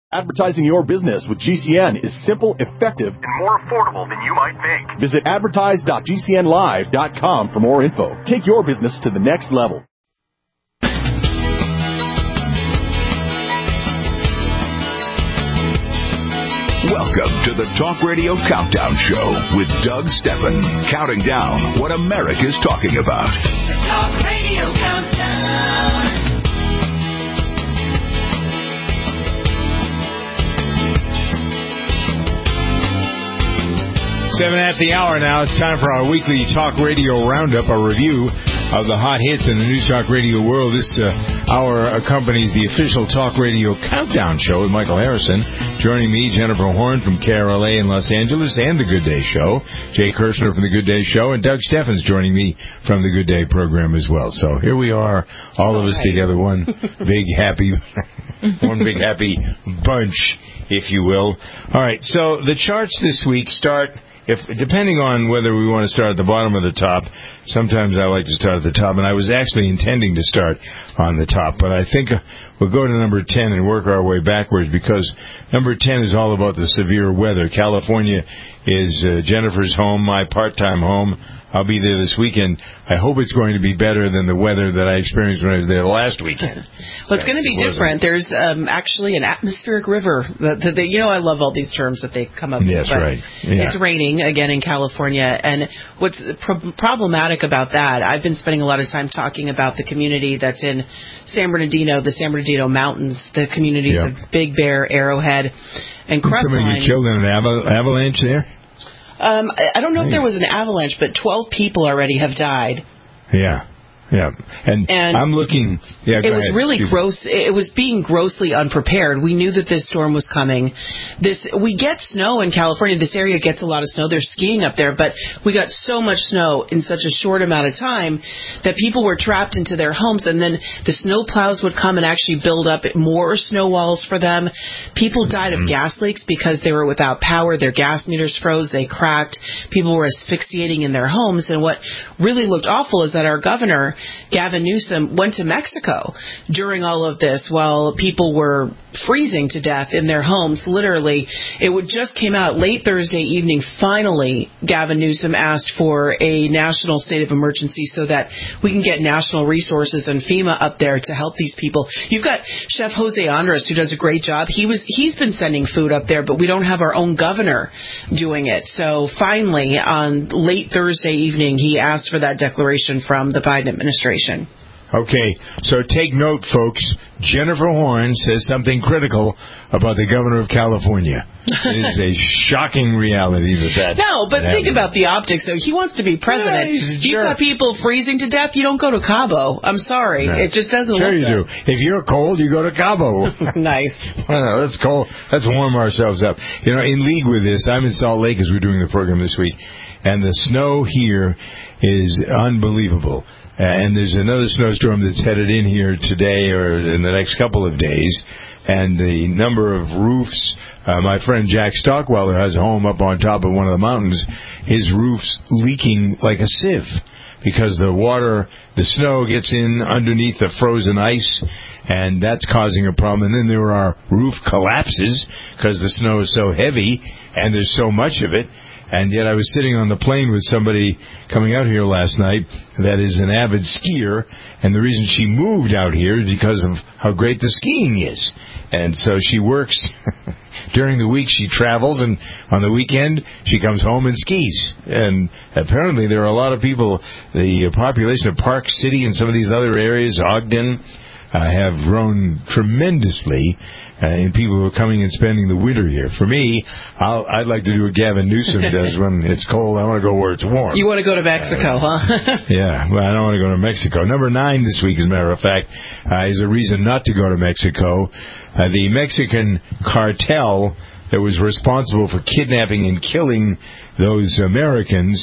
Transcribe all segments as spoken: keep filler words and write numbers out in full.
Advertising your business with G C N is simple, effective, and more affordable than you might think. Visit advertise dot g c n live dot com for more info. Take your business to the next level. Welcome to the Talk Radio Countdown Show with Doug Steffen, counting down what America's talking about. The Talk Radio Countdown. Seven at the hour now. It's time for our weekly Talk Radio Roundup, a review of the hot hits in the News Talk Radio world. This uh, hour accompanies the official Talk Radio Countdown Show with Michael Harrison. Joining me, Jennifer Horn from K R L A in Los Angeles and The Good Day Show. Jay Kirshner from The Good Day Show. And Doug Steffens joining me from The Good Day program as well. So here we are, all of us together, one big happy, one big happy bunch, if you will. All right, so the charts this week start... If depending on whether we want to start at the bottom or the top, sometimes I like to start at the top, and I was actually intending to start on the top, but I think we'll go to number ten and work our way backwards, because number ten is all about the severe weather. California is uh, Jennifer's home, my part-time home. I'll be there this weekend. I hope it's going to be better than the weather that I experienced when I was there last weekend. Well, it's going to be different. There's um, actually an atmospheric river. The, the, the, you know, I love all these terms that they come up with. Yes, right. Yeah. It's raining again in California. And what's pro- problematic about that, I've been spending a lot of time talking about the community that's in San Bernardino, the San Bernardino Mountains, the communities yep. of Big Bear, Arrowhead, and Crestline. Somebody get killed in an aval- avalanche there? Um, I don't know if there was an avalanche, but twelve people already have died. Yeah. Yeah, and, and I'm looking... Yeah, it was ahead. really Excuse gross. Me. It was being grossly unprepared. We knew that this storm was coming. This We get snow in California. This area gets a lot of snow. There's skiing up there, but we got so much snow in such a short amount of time that people were trapped into their homes, and then the snow plows would come and actually build up more snow walls for them. People died mm-hmm. of gas leaks because they were without power. Their gas meters froze. They cracked. People were asphyxiating in their homes, and what really looked awful is that our governor, Gavin Newsom, went to Mexico during all of this while people were freezing to death in their homes. Literally, it would just came out late Thursday evening. Finally, Gavin Newsom asked for a national state of emergency so that we can get national resources and FEMA up there to help these people. You've got Chef Jose Andres, who does a great job. He was he's been sending food up there, but we don't have our own governor doing it. So finally, on late Thursday evening, he asked for that declaration from the Biden administration. Okay, so take note, folks. Jennifer Horn says something critical about the governor of California. It is a shocking reality that that No, but that think happened. about the optics, though. He wants to be president. Yeah, You've got people freezing to death. You don't go to Cabo. I'm sorry. No. It just doesn't sure look you good. do. If you're cold, you go to Cabo. Nice. Well, let's go. Let's warm ourselves up. You know, in league with this, I'm in Salt Lake as we're doing the program this week, and the snow here is unbelievable. Uh, and there's another snowstorm that's headed in here today or in the next couple of days. And the number of roofs, uh, my friend Jack Stockweller has a home up on top of one of the mountains. His roof's leaking like a sieve because the water, the snow gets in underneath the frozen ice, and that's causing a problem. And then there are roof collapses because the snow is so heavy and there's so much of it. And yet I was sitting on the plane with somebody coming out here last night that is an avid skier, and the reason she moved out here is because of how great the skiing is. And so she works during the week, she travels, and on the weekend she comes home and skis. And apparently there are a lot of people, the population of Park City and some of these other areas, Ogden, uh, have grown tremendously. Uh, and people who are coming and spending the winter here. For me, I'll, I'd like to do what Gavin Newsom does when it's cold. I want to go where it's warm. You want to go to Mexico, uh, huh? Yeah, well, I don't want to go to Mexico. Number nine this week, as a matter of fact, uh, is a reason not to go to Mexico. Uh, the Mexican cartel that was responsible for kidnapping and killing those Americans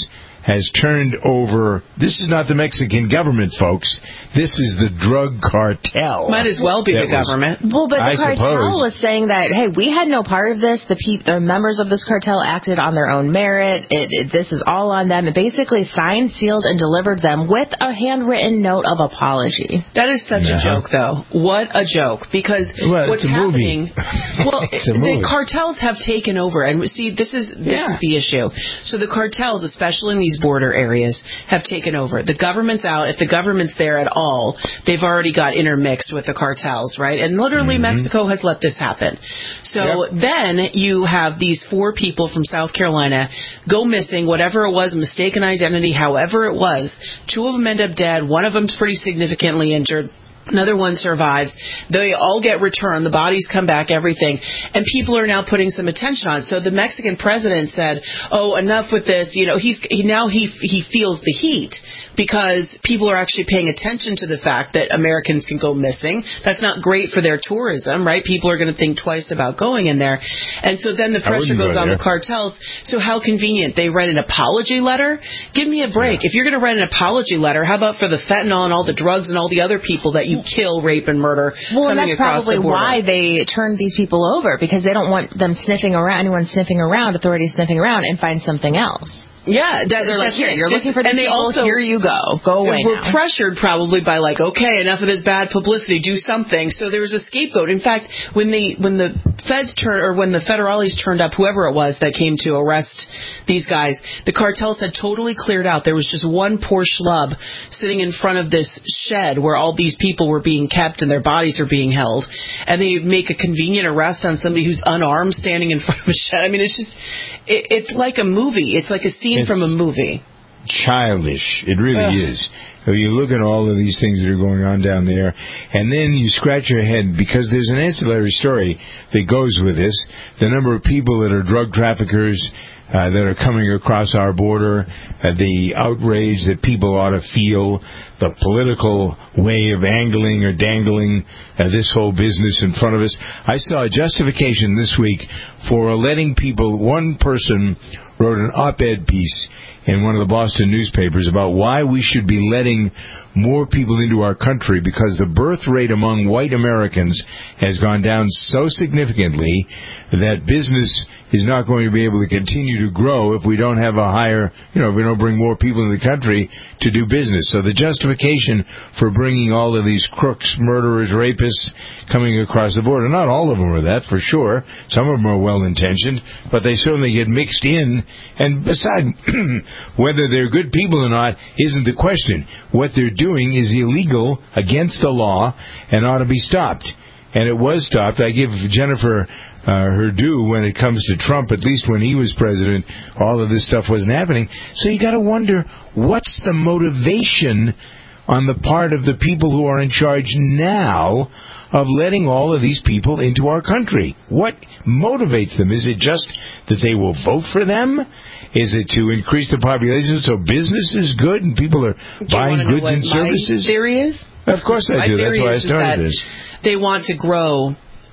has turned over. This is not the Mexican government, folks. This is the drug cartel. Might as well be the was, government. Well, but the I cartel suppose. was saying that, hey, we had no part of this. The pe- the members of this cartel acted on their own merit. It, it, this is all on them. It basically signed, sealed, and delivered them with a handwritten note of apology. That is such Uh-huh. a joke, though. What a joke. Because Well, what's it's a movie. happening... Well, It's a the movie. cartels have taken over. And see, this is this Yeah. is the issue. So the cartels, especially in these border areas, have taken over. The government's out. If the government's there at all, they've already got intermixed with the cartels, right? And literally Mm-hmm. Mexico has let this happen. So Yep. then you have these four people from South Carolina go missing, whatever it was, mistaken identity, however it was. Two of them end up dead. One of them's pretty significantly injured. Another one survives. They all get returned. The bodies come back, everything. And people are now putting some attention on it. So the Mexican president said, oh, enough with this. You know, he's he, now he he feels the heat because people are actually paying attention to the fact that Americans can go missing. That's not great for their tourism, right? People are going to think twice about going in there. And so then the pressure wouldn't goes go on there. the cartels. So how convenient. They write an apology letter. Give me a break. If you're going to write an apology letter, how about for the fentanyl and all the drugs and all the other people that you kill, rape, and murder Well, and coming that's across probably the border? why they turned these people over, because they don't want them sniffing around, anyone sniffing around, authorities sniffing around, and find something else. Yeah, that, They're like, that's here, it. you're This- looking for these and they people, also, here you go. Go away We're now. pressured probably by like, okay, enough of this bad publicity, do something. So there was a scapegoat. In fact, when the when the feds turned, or when the federales turned up, whoever it was that came to arrest these guys, the cartels had totally cleared out. There was just one poor schlub sitting in front of this shed where all these people were being kept and their bodies are being held, and they make a convenient arrest on somebody who's unarmed standing in front of a shed. I mean, it's just, it, it's like a movie. It's like a scene It's- from a movie. Childish. It really Ugh. is. So you look at all of these things that are going on down there, and then you scratch your head because there's an ancillary story that goes with this. The number of people that are drug traffickers uh, that are coming across our border, uh, the outrage that people ought to feel, the political way of angling or dangling uh, this whole business in front of us. I saw a justification this week for letting people, one person wrote an op-ed piece in one of the Boston newspapers about why we should be letting more people into our country, because the birth rate among white Americans has gone down so significantly that business is not going to be able to continue to grow if we don't have a higher, you know, if we don't bring more people in the country to do business. So the justification for bringing all of these crooks, murderers, rapists coming across the border, not all of them are that, for sure. Some of them are well-intentioned, but they certainly get mixed in. And besides, whether they're good people or not isn't the question. What they're doing is illegal, against the law, and ought to be stopped. And it was stopped. I give Jennifer uh, her due when it comes to Trump. At least when he was president, all of this stuff wasn't happening. So you got to wonder, what's the motivation on the part of the people who are in charge now of letting all of these people into our country? What motivates them? Is it just that they will vote for them? Is it to increase the population so business is good and people are Do you buying wanna know goods what and services? My theory is? Of course I My do. That's theory why I is started that this. They want to grow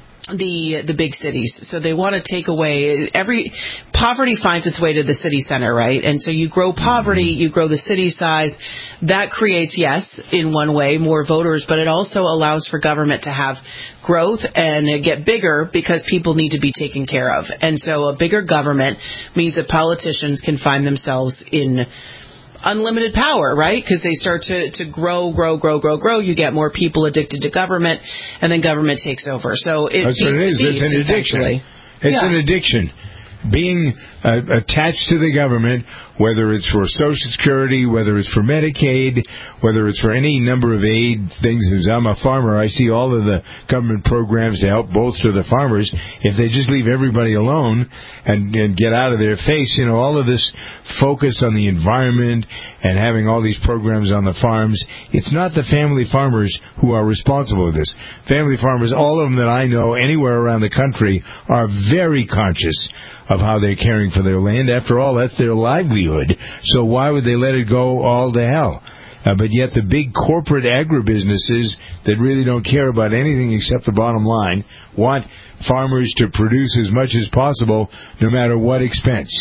the the big cities. So they want to take away every poverty finds its way to the city center, right? And so you grow poverty, you grow the city size. That creates, yes, in one way, more voters, but it also allows for government to have growth and get bigger because people need to be taken care of. And so a bigger government means that politicians can find themselves in unlimited power, right? Because they start to, to grow, grow, grow, grow, grow. You get more people addicted to government, and then government takes over. So it That's what it is. It's an addiction. It's Yeah. an addiction. Being uh, attached to the government, whether it's for Social Security, whether it's for Medicaid, whether it's for any number of aid things. As I'm a farmer, I see all of the government programs to help bolster the farmers. If they just leave everybody alone and, and get out of their face, you know, all of this focus on the environment and having all these programs on the farms, it's not the family farmers who are responsible for this. Family farmers, all of them that I know anywhere around the country, are very conscious of how they're caring for their land. After all, that's their livelihood. So why would they let it go all to hell? Uh, but yet the big corporate agribusinesses that really don't care about anything except the bottom line want farmers to produce as much as possible no matter what expense.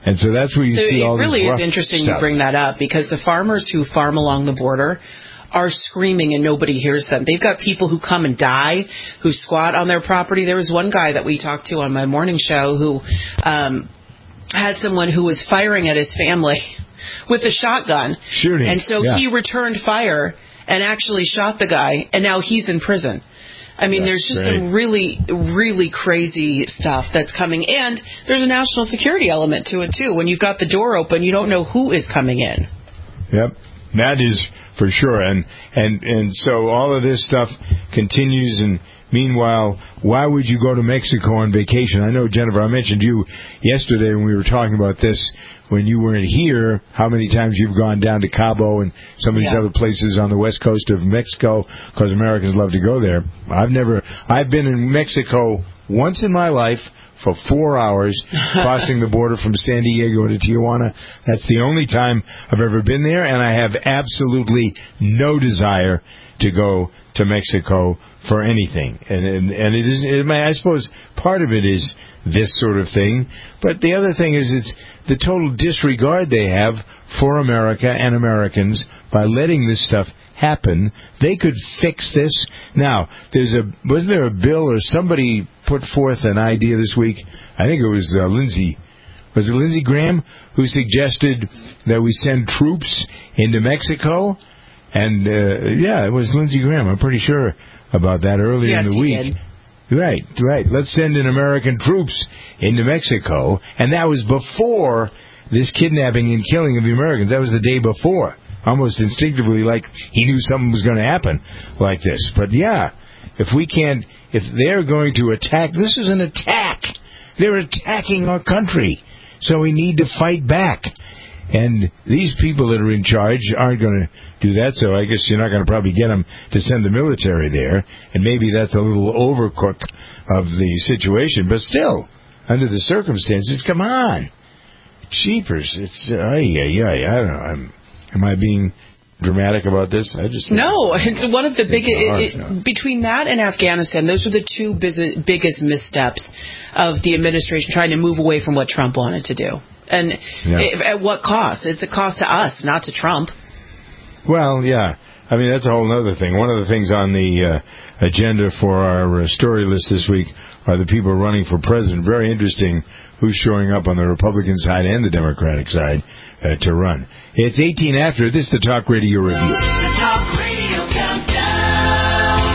And so that's where you so see all this It really is interesting stuff. you bring that up, because the farmers who farm along the border are screaming and nobody hears them. They've got people who come and die, who squat on their property. There was one guy that we talked to on my morning show who um, had someone who was firing at his family with a shotgun. Shooting. And so yeah. he returned fire and actually shot the guy, and now he's in prison. I mean, That's there's just great. some really, really crazy stuff that's coming. And there's a national security element to it, too. When you've got the door open, you don't know who is coming in. Yep, that is for sure. And, and, and so all of this stuff continues. And meanwhile, why would you go to Mexico on vacation? I know, Jennifer, I mentioned you yesterday when we were talking about this, when you weren't here, how many times you've gone down to Cabo and some of these Yeah. other places on the west coast of Mexico, because Americans love to go there. I've never, I've been in Mexico once in my life for four hours, crossing the border from San Diego to Tijuana. That's the only time I've ever been there, and I have absolutely no desire to go to Mexico for anything. And and, and it is, it, I suppose part of it is this sort of thing, but the other thing is it's the total disregard they have for America and Americans by letting this stuff happen. They could fix this. Now, there's a wasn't there a bill or somebody put forth an idea this week? I think it was uh, Lindsey. Was it Lindsey Graham who suggested that we send troops into Mexico? And uh, yeah, it was Lindsey Graham. I'm pretty sure about that earlier yes, in the he week. Did. Right, right. Let's send in American troops into Mexico. And that was before this kidnapping and killing of the Americans. That was the day before. Almost instinctively, like he knew something was going to happen like this. But yeah, if we can't, if they're going to attack, this is an attack. They're attacking our country. So we need to fight back. And these people that are in charge aren't going to do that, so I guess you're not going to probably get them to send the military there. And maybe that's a little overcook of the situation. But still, under the circumstances, come on. Jeepers. It's, uh, ay, ay, ay, I don't know. I'm, am I being dramatic about this? I just No, it's, it's one of the biggest, hard, it, between that and Afghanistan, those are the two busy, biggest missteps of the administration trying to move away from what Trump wanted to do. And yeah. it, at what cost? It's a cost to us, not to Trump. Well, yeah. I mean, that's a whole other thing. One of the things on the uh, agenda for our uh, story list this week are the people running for president. Very interesting who's showing up on the Republican side and the Democratic side uh, to run. It's eighteen after. This is the Talk Radio Review. The Talk Radio Countdown.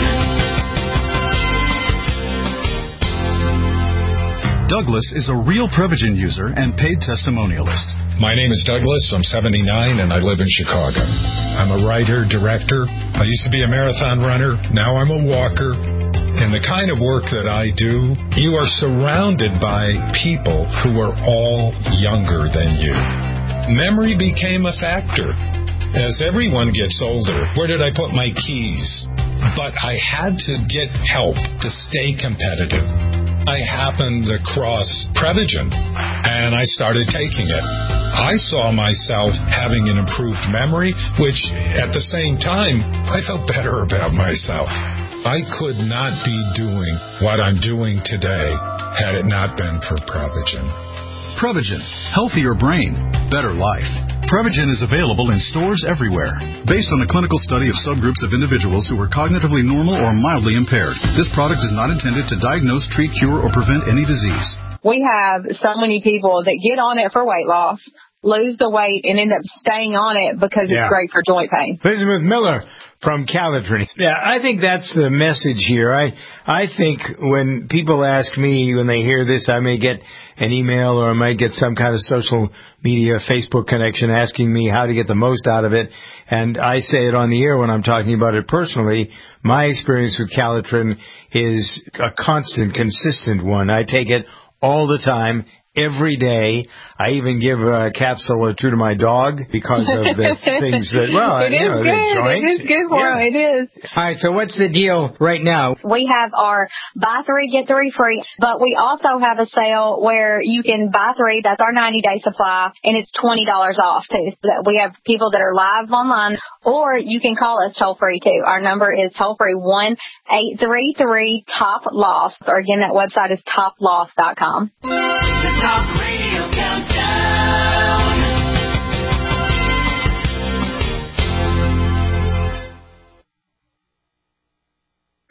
Douglas is a real Prevagen user and paid testimonialist. My name is Douglas. I'm seventy-nine and I live in Chicago. I'm a writer, director. I used to be a marathon runner. Now I'm a walker. In the kind of work that I do, you are surrounded by people who are all younger than you. Memory became a factor. As everyone gets older, where did I put my keys? But I had to get help to stay competitive. I happened across Prevagen, and I started taking it. I saw myself having an improved memory, which, at the same time, I felt better about myself. I could not be doing what I'm doing today had it not been for Prevagen. Prevagen. Healthier brain, better life. Prevagen is available in stores everywhere. Based on a clinical study of subgroups of individuals who were cognitively normal or mildly impaired, this product is not intended to diagnose, treat, cure, or prevent any disease. We have so many people that get on it for weight loss, lose the weight, and end up staying on it because Yeah. it's great for joint pain. Elizabeth Miller from Calitrin. Yeah, I think that's the message here. I I think when people ask me, when they hear this, I may get an email or I might get some kind of social media, Facebook connection asking me how to get the most out of it. And I say it on the air when I'm talking about it personally. My experience with Calitrin is a constant, consistent one. I take it all the time, every day. I even give a capsule or two to my dog because of the things that, well, it you is know, good. the joints. It is good for Yeah. them. It is. All right, so what's the deal right now? We have our buy three, get three free, but we also have a sale where you can buy three. That's our ninety-day supply, and it's twenty dollars off, too. We have people that are live online, or you can call us toll-free, too. Our number is toll-free one eight three three top loss, or again, that website is top loss dot com. The Talk Radio Countdown.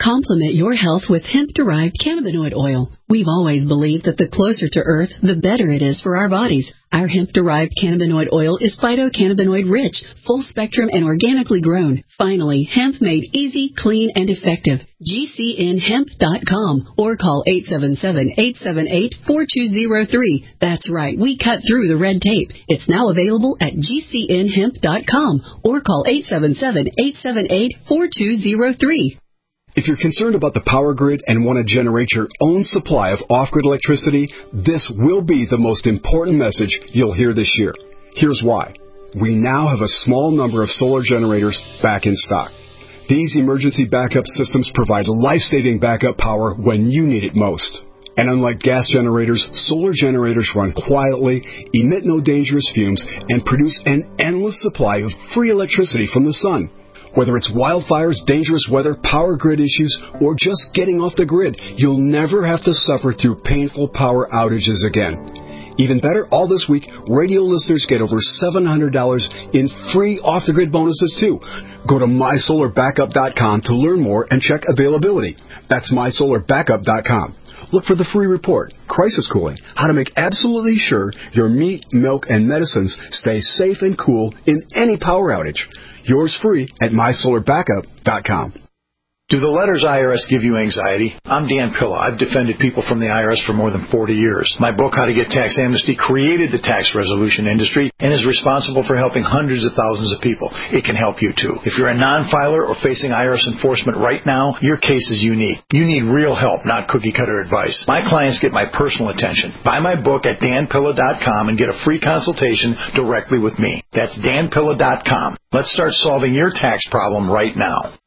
Complement your health with hemp-derived cannabinoid oil. We've always believed that the closer to Earth, the better it is for our bodies. Our hemp-derived cannabinoid oil is phytocannabinoid-rich, full-spectrum, and organically grown. Finally, hemp made easy, clean, and effective. G C N hemp dot com or call eight seven seven, eight seven eight, four two zero three. That's right, we cut through the red tape. It's now available at G C N hemp dot com or call eight seven seven, eight seven eight, four two zero three. If you're concerned about the power grid and want to generate your own supply of off-grid electricity, this will be the most important message you'll hear this year. Here's why. We now have a small number of solar generators back in stock. These emergency backup systems provide life-saving backup power when you need it most. And unlike gas generators, solar generators run quietly, emit no dangerous fumes, and produce an endless supply of free electricity from the sun. Whether it's wildfires, dangerous weather, power grid issues, or just getting off the grid, you'll never have to suffer through painful power outages again. Even better, all this week, radio listeners get over seven hundred dollars in free off-the-grid bonuses, too. Go to my solar backup dot com to learn more and check availability. That's my solar backup dot com. Look for the free report, Crisis Cooling, how to make absolutely sure your meat, milk, and medicines stay safe and cool in any power outage. Yours free at my solar backup dot com. Do the letters I R S give you anxiety? I'm Dan Pilla. I've defended people from the I R S for more than forty years. My book, How to Get Tax Amnesty, created the tax resolution industry and is responsible for helping hundreds of thousands of people. It can help you, too. If you're a non-filer or facing I R S enforcement right now, your case is unique. You need real help, not cookie-cutter advice. My clients get my personal attention. Buy my book at dan pilla dot com and get a free consultation directly with me. That's dan pilla dot com. Let's start solving your tax problem right now.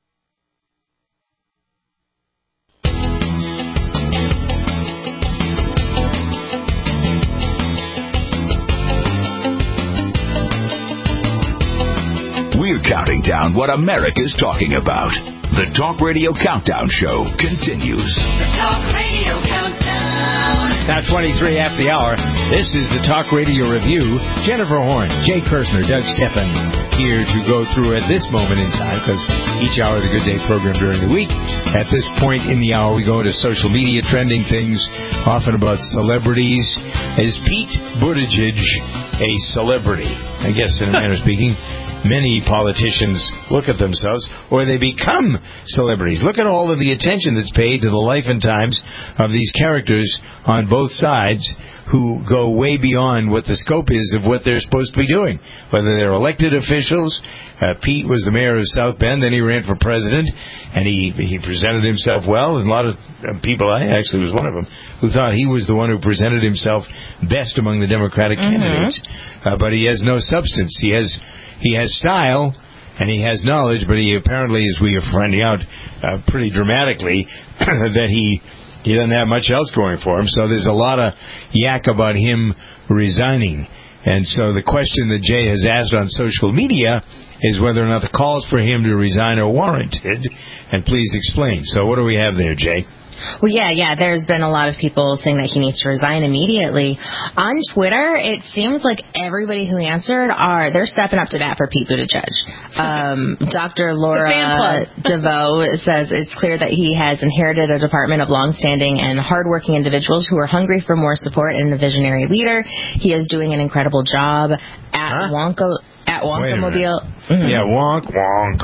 We're counting down what America's talking about. The Talk Radio Countdown Show continues. The Talk Radio Countdown. Now twenty-three after the hour. This is the Talk Radio Review. Jennifer Horn, Jay Kirsner, Doug Steffen here to go through at this moment in time, because each hour is a Good Day program during the week. At this point in the hour, we go to social media trending things, often about celebrities. Is Pete Buttigieg a celebrity? I guess, in a manner of speaking. Many politicians look at themselves, or they become celebrities. Look at all of the attention that's paid to the life and times of these characters on both sides who go way beyond what the scope is of what they're supposed to be doing. Whether they're elected officials. Uh, Pete was the mayor of South Bend, then he ran for president, and he he presented himself well. And a lot of people, I actually was one of them, who thought he was the one who presented himself best among the Democratic mm-hmm. candidates. Uh, but he has no substance. He has... He has style, and he has knowledge, but he apparently, as we are finding out uh, pretty dramatically, that he he doesn't have much else going for him. So there's a lot of yak about him resigning. And so the question that Jay has asked on social media is whether or not the calls for him to resign are warranted. And please explain. So what do we have there, Jay? Well, yeah, yeah, there's been a lot of people saying that he needs to resign immediately. On Twitter, it seems like everybody who answered are, they're stepping up to bat for Pete Buttigieg. Um, Doctor Laura DeVoe says it's clear that he has inherited a department of longstanding and hardworking individuals who are hungry for more support and a visionary leader. He is doing an incredible job at huh? Wonka... At Wonkamobile. Mm-hmm. Yeah, wonk, wonk.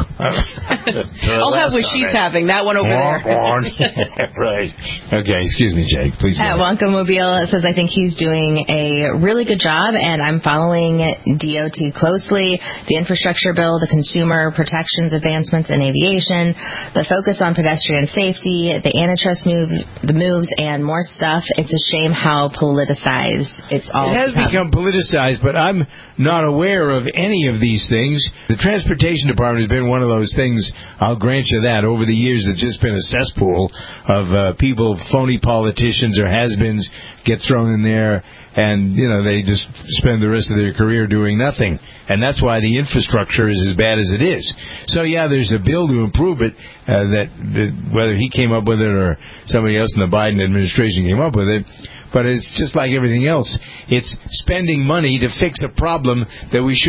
I'll have what she's having. That one over wonk, there. Wonk. Right. Okay, excuse me, Jake. Please. At Wonkamobile, it says, I think he's doing a really good job, and I'm following D O T closely. The infrastructure bill, the consumer protections advancements in aviation, the focus on pedestrian safety, the antitrust move, the moves, and more stuff. It's a shame how politicized it's all It has become, become politicized, but I'm not aware of any of these things. The Transportation Department has been one of those things, I'll grant you that, over the years it's just been a cesspool of uh, people, phony politicians or has-beens get thrown in there, and, you know, they just spend the rest of their career doing nothing. And that's why the infrastructure is as bad as it is. So, yeah, there's a bill to improve it, uh, that, that whether he came up with it or somebody else in the Biden administration came up with it, but it's just like everything else. It's spending money to fix a problem that we shouldn't have in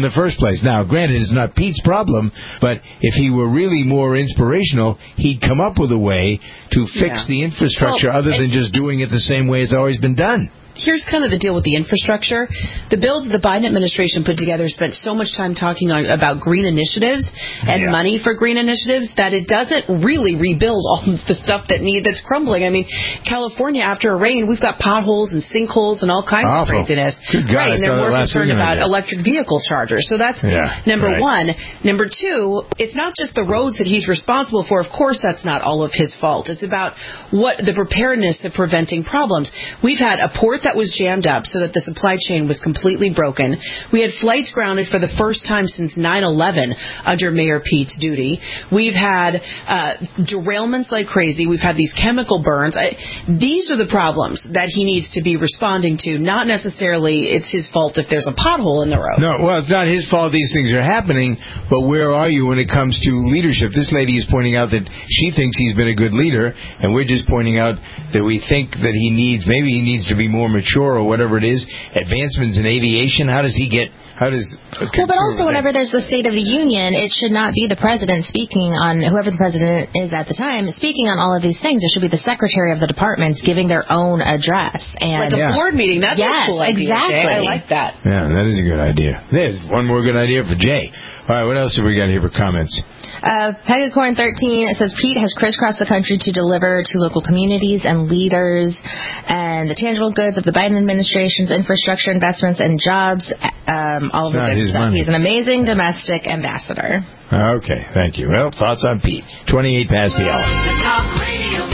in the first place. Now, granted, it's not Pete's problem, but if he were really more inspirational, he'd come up with a way to fix Yeah. the infrastructure Well, other than just doing it the same way it's always been done. Here's kind of the deal with the infrastructure. The bill that the Biden administration put together spent so much time talking on, about green initiatives and Yeah. money for green initiatives that it doesn't really rebuild all of the stuff that need that's crumbling. I mean, California, after a rain, we've got potholes and sinkholes and all kinds Awful. of craziness. Good God, right, I and saw they're that more last concerned weekend, I about did. electric vehicle chargers. So that's Yeah, number right. one. Number two, it's not just the roads that he's responsible for. Of course, that's not all of his fault. It's about what the preparedness of preventing problems. We've had a port that was jammed up so that the supply chain was completely broken. We had flights grounded for the first time since nine eleven under Mayor Pete's duty. We've had uh, derailments like crazy. We've had these chemical burns. I, these are the problems that he needs to be responding to, not necessarily it's his fault if there's a pothole in the road. No, well, it's not his fault these things are happening, but where are you when it comes to leadership? This lady is pointing out that she thinks he's been a good leader, and we're just pointing out that we think that he needs, maybe he needs to be more mature or whatever it is. Advancements in aviation, how does he get, how does... Well, but also whenever there's the State of the Union, it should not be the president speaking on, whoever the president is at the time, speaking on all of these things. It should be the secretary of the departments giving their own address. And Like a Yeah. board meeting. That's Yes, a cool idea. exactly. Jay. I like that. Yeah, that is a good idea. There's one more good idea for Jay. All right, what else have we got here for comments? Uh, Pegacorn thirteen, it says Pete has crisscrossed the country to deliver to local communities and leaders and the tangible goods of the Biden administration's infrastructure investments and jobs, um, all It's of the not good his stuff. money. He's an amazing domestic ambassador. Okay, thank you. Well, thoughts on Pete. twenty-eight past the hour. The Talk Radio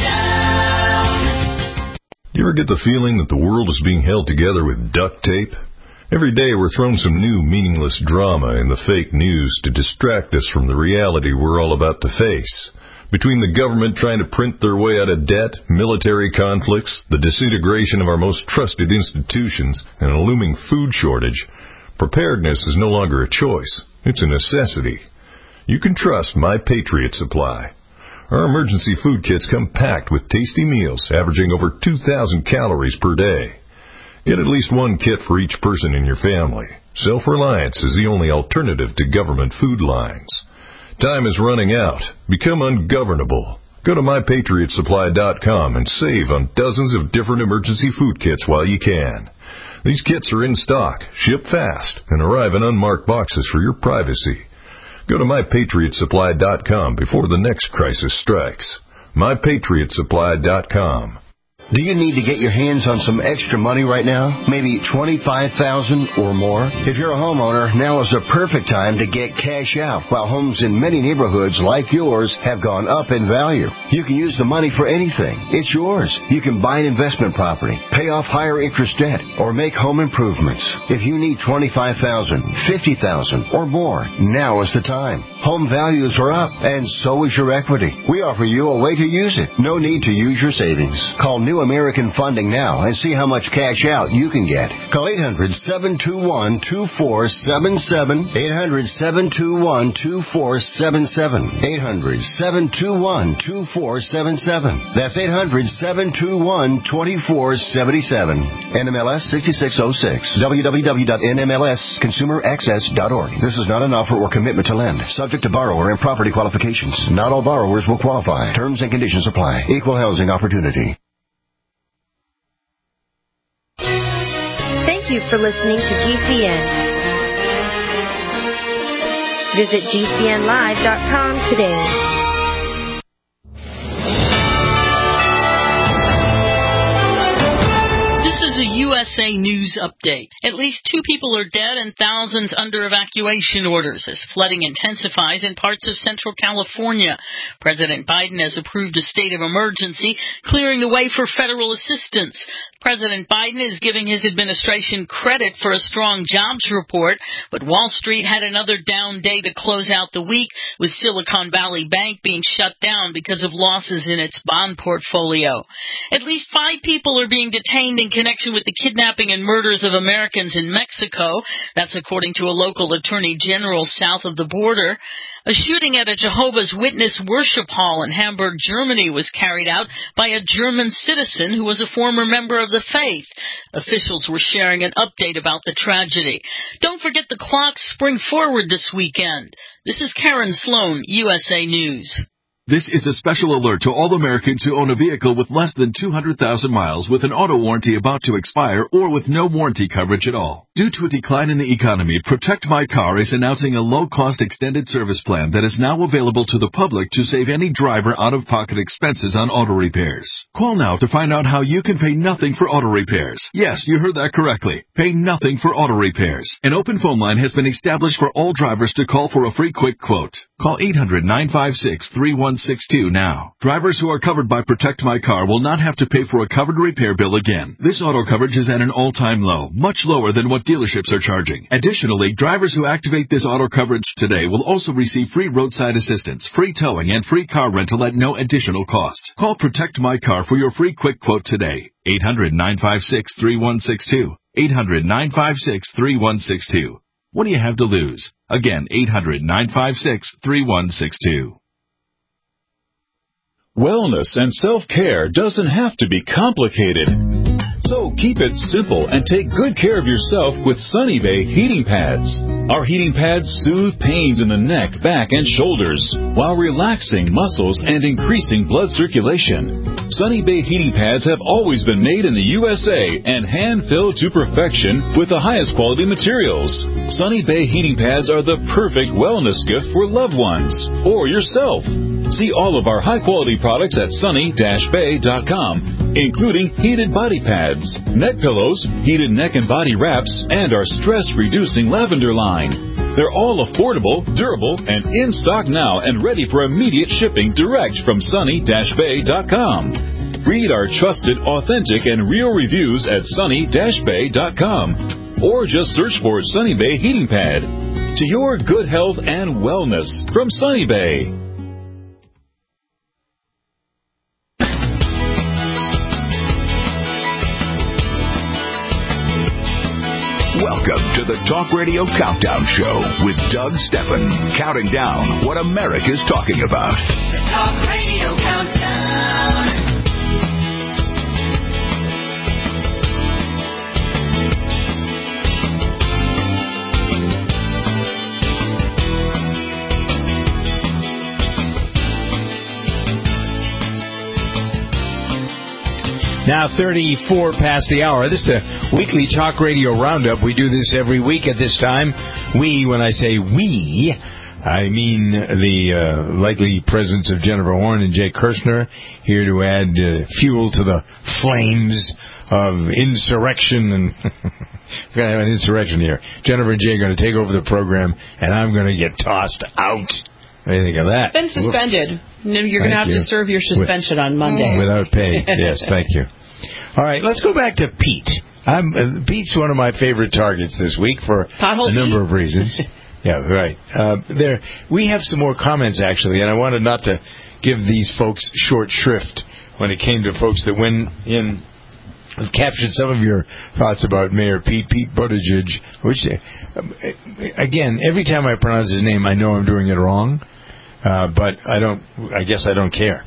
Countdown. Do you ever get the feeling that the world is being held together with duct tape? Every day we're thrown some new meaningless drama in the fake news to distract us from the reality we're all about to face. Between the government trying to print their way out of debt, military conflicts, the disintegration of our most trusted institutions, and a looming food shortage, preparedness is no longer a choice. It's a necessity. You can trust My Patriot Supply. Our emergency food kits come packed with tasty meals averaging over two thousand calories per day. Get at least one kit for each person in your family. Self-reliance is the only alternative to government food lines. Time is running out. Become ungovernable. Go to my patriot supply dot com and save on dozens of different emergency food kits while you can. These kits are in stock, ship fast, and arrive in unmarked boxes for your privacy. Go to my patriot supply dot com before the next crisis strikes. my patriot supply dot com. Do you need to get your hands on some extra money right now? Maybe twenty-five thousand dollars or more? If you're a homeowner, now is the perfect time to get cash out while homes in many neighborhoods like yours have gone up in value. You can use the money for anything. It's yours. You can buy an investment property, pay off higher interest debt, or make home improvements. If you need twenty-five thousand dollars, fifty thousand dollars or more, now is the time. Home values are up, and so is your equity. We offer you a way to use it. No need to use your savings. Call New American Funding now and see how much cash out you can get. Call eight hundred, seven two one, two four seven seven, eight hundred, seven two one, two four seven seven, eight hundred, seven two one, two four seven seven. That's eight hundred, seven two one, two four seven seven. N M L S sixty-six oh six. w w w dot n m l s consumer access dot org. This is not an offer or commitment to lend. Subject to borrower and property qualifications. Not all borrowers will qualify. Terms and conditions apply. Equal housing opportunity. Thank you for listening to G C N. Visit G C N live dot com today. This is a U S A News update. At least two people are dead and thousands under evacuation orders as flooding intensifies in parts of central California. President Biden has approved a state of emergency, clearing the way for federal assistance. President Biden is giving his administration credit for a strong jobs report, but Wall Street had another down day to close out the week, with Silicon Valley Bank being shut down because of losses in its bond portfolio. At least five people are being detained in connection with the kidnapping and murders of Americans in Mexico. That's according to a local attorney general south of the border. A shooting at a Jehovah's Witness worship hall in Hamburg, Germany was carried out by a German citizen who was a former member of the faith. Officials were sharing an update about the tragedy. Don't forget the clocks spring forward this weekend. This is Karen Sloan, U S A News. This is a special alert to all Americans who own a vehicle with less than two hundred thousand miles with an auto warranty about to expire or with no warranty coverage at all. Due to a decline in the economy, Protect My Car is announcing a low-cost extended service plan that is now available to the public to save any driver out-of-pocket expenses on auto repairs. Call now to find out how you can pay nothing for auto repairs. Yes, you heard that correctly. Pay nothing for auto repairs. An open phone line has been established for all drivers to call for a free quick quote. Call eight hundred, nine five six, three one six two now. Drivers who are covered by Protect My Car will not have to pay for a covered repair bill again. This auto coverage is at an all-time low, much lower than what dealerships are charging. Additionally, drivers who activate this auto coverage today will also receive free roadside assistance, free towing, and free car rental at no additional cost. Call Protect My Car for your free quick quote today. eight hundred, nine five six, three one six two. eight hundred, nine five six, three one six two. What do you have to lose? Again, eight hundred, nine five six, three one six two. Wellness and self-care doesn't have to be complicated. So keep it simple and take good care of yourself with Sunny Bay heating pads. Our heating pads soothe pains in the neck, back, and shoulders while relaxing muscles and increasing blood circulation. Sunny Bay heating pads have always been made in the U S A and hand-filled to perfection with the highest quality materials. Sunny Bay heating pads are the perfect wellness gift for loved ones or yourself. See all of our high-quality products at sunny dash bay dot com, including heated body pads, neck pillows, heated neck and body wraps, and our stress-reducing lavender line. They're all affordable, durable, and in stock now and ready for immediate shipping direct from sunny dash bay dot com. Read our trusted, authentic, and real reviews at sunny dash bay dot com, or just search for Sunny Bay Heating Pad. To your good health and wellness from Sunny Bay. Welcome to the Talk Radio Countdown Show with Doug Steffen, counting down what America's talking about. The Talk Radio Countdown. Now thirty-four past the hour. This is the weekly Talk Radio Roundup. We do this every week at this time. We, when I say we, I mean the uh, likely presence of Jennifer Horn and Jay Kirshner here to add uh, fuel to the flames of insurrection. And we're going to have an insurrection here. Jennifer and Jay are going to take over the program, and I'm going to get tossed out. What do you think of that? Been suspended. No, you're going to have you. to serve your suspension With, on Monday. Without pay. Yes, thank you. All right, let's go back to Pete. I'm, uh, Pete's one of my favorite targets this week for Pothole a number Pete? of reasons. Yeah, right. Uh, there, we have some more comments, actually, and I wanted not to give these folks short shrift when it came to folks that went in and captured some of your thoughts about Mayor Pete, Pete Buttigieg, which, uh, again, every time I pronounce his name, I know I'm doing it wrong. Uh, but I don't. I guess I don't care.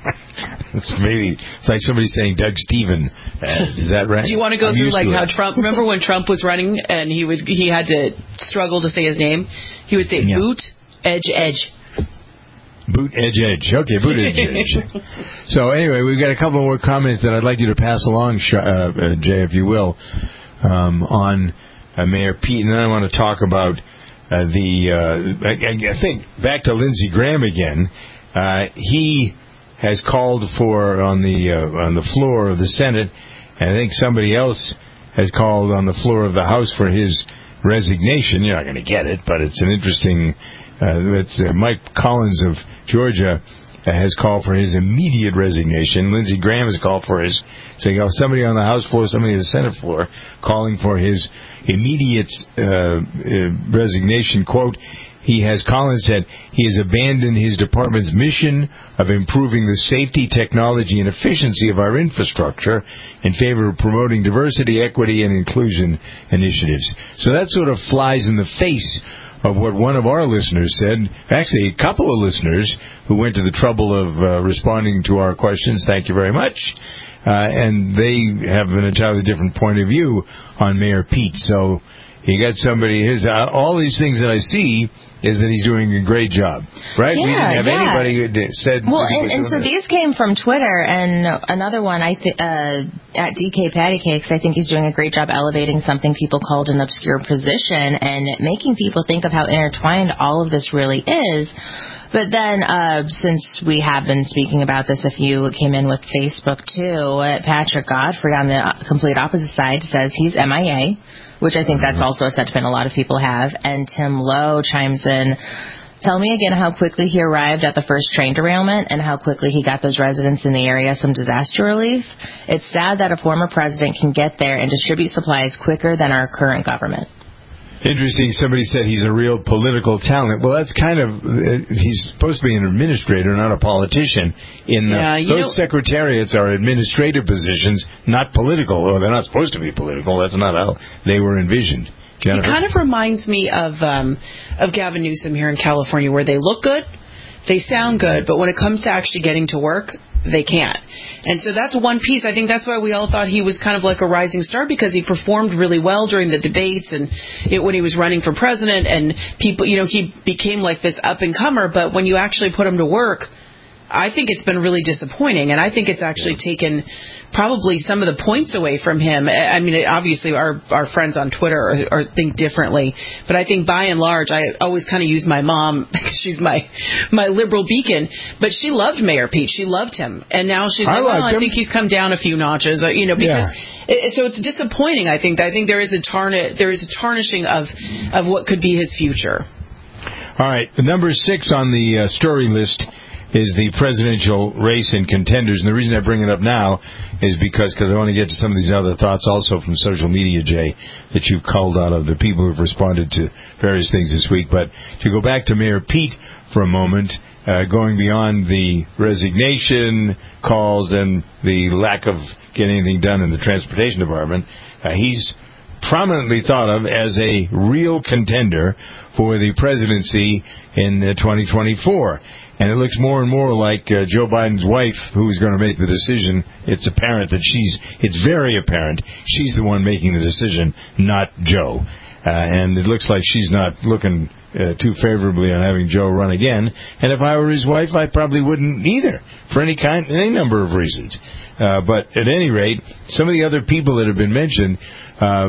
It's maybe it's like somebody saying Doug Steven. Uh, is that right? Do you want to go I'm through like how it. Trump? Remember when Trump was running and he would he had to struggle to say his name? He would say Yeah. boot, edge, edge. Boot edge edge. Okay, boot edge edge. So anyway, we've got a couple more comments that I'd like you to pass along, uh, uh, Jay, if you will, um, on uh, Mayor Pete, and then I want to talk about. Uh, the uh, I, I think back to Lindsey Graham again. Uh, he has called for on the uh, on the floor of the Senate, and I think somebody else has called on the floor of the House for his resignation. You're not going to get it, but it's an interesting. Uh, it's uh, Mike Collins of Georgia uh, has called for his immediate resignation. Lindsey Graham has called for his. So you got somebody on the House floor, somebody on the Senate floor, calling for his immediate uh, uh, resignation. Quote, he has, Collins said, he has abandoned his department's mission of improving the safety, technology, and efficiency of our infrastructure in favor of promoting diversity, equity, and inclusion initiatives. So that sort of flies in the face of what one of our listeners said. Actually, a couple of listeners who went to the trouble of uh, responding to our questions. Thank you very much. uh, and they have an entirely different point of view on Mayor Pete. So you got somebody. His, uh, all these things that I see is that he's doing a great job, right? Yeah, we didn't have yeah. anybody who did, said. Well, and, and so these came from Twitter, and another one I th- uh, at D K Patty Cakes. I think he's doing a great job elevating something people called an obscure position and making people think of how intertwined all of this really is. But then, uh, since we have been speaking about this, if you came in with Facebook too, uh, Patrick Godfrey on the complete opposite side says he's M I A. Which I think that's also a sentiment a lot of people have. And Tim Lowe chimes in, tell me again how quickly he arrived at the first train derailment and how quickly he got those residents in the area some disaster relief. It's sad that a former president can get there and distribute supplies quicker than our current government. Interesting. Somebody said he's a real political talent. Well, that's kind of, uh, he's supposed to be an administrator, not a politician. In the, yeah, those know, secretariats are administrative positions, not political. Or they're not supposed to be political. That's not how they were envisioned. Jennifer? It kind of reminds me of um, of Gavin Newsom here in California, where they look good, they sound good, but when it comes to actually getting to work, they can't. And so that's one piece. I think that's why we all thought he was kind of like a rising star, because he performed really well during the debates and it, when he was running for president, and people, you know, he became like this up-and-comer. But when you actually put him to work, I think it's been really disappointing, and I think it's actually taken probably some of the points away from him. I mean, obviously our our friends on Twitter are, are think differently, but I think by and large, I always kind of use my mom because she's my my liberal beacon, but she loved Mayor Pete. She loved him, and now she's I like, well, like I think he's come down a few notches, you know, because. Yeah. It, so it's disappointing. I think I think there is a tarni- there is a tarnishing of of what could be his future. All right, number six on the uh, story list is the presidential race and contenders. And the reason I bring it up now is because cause I want to get to some of these other thoughts also from social media, Jay, that you've culled out of the people who've responded to various things this week. But to go back to Mayor Pete for a moment, uh, going beyond the resignation calls and the lack of getting anything done in the transportation department, uh, he's prominently thought of as a real contender for the presidency in uh, twenty twenty-four. And it looks more and more like uh, Joe Biden's wife who is going to make the decision. It's apparent that she's, it's very apparent, she's the one making the decision, not Joe. Uh, and it looks like she's not looking uh, too favorably on having Joe run again. And if I were his wife, I probably wouldn't either, for any kind, any number of reasons. Uh, but at any rate, some of the other people that have been mentioned, uh, uh,